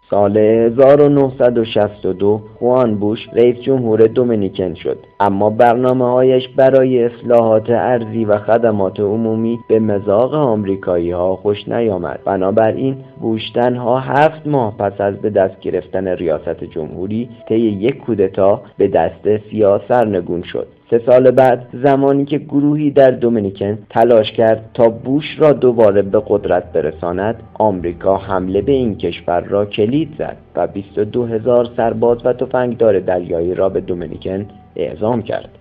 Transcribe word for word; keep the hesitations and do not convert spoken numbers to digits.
سال هزار و نهصد و شصت و دو خوان بوش رئیس جمهور دومینیکن شد، اما برنامه‌هایش برای اصلاحات ارضی و خدمات عمومی به مذاق آمریکایی‌ها خوش نیامد. بنابراین بوش تنها هفت ماه پس از به دست گرفتن ریاست جمهوری طی یک کودتا به دست سیا سرنگون شد. سه سال بعد، زمانی که گروهی در دومینیکن تلاش کرد تا بوش را دوباره به قدرت برساند، آمریکا حمله به این کشور را کلید زد و بیست و دو هزار سرباز و تفنگدار دریایی را به دومینیکن اعزام کرد.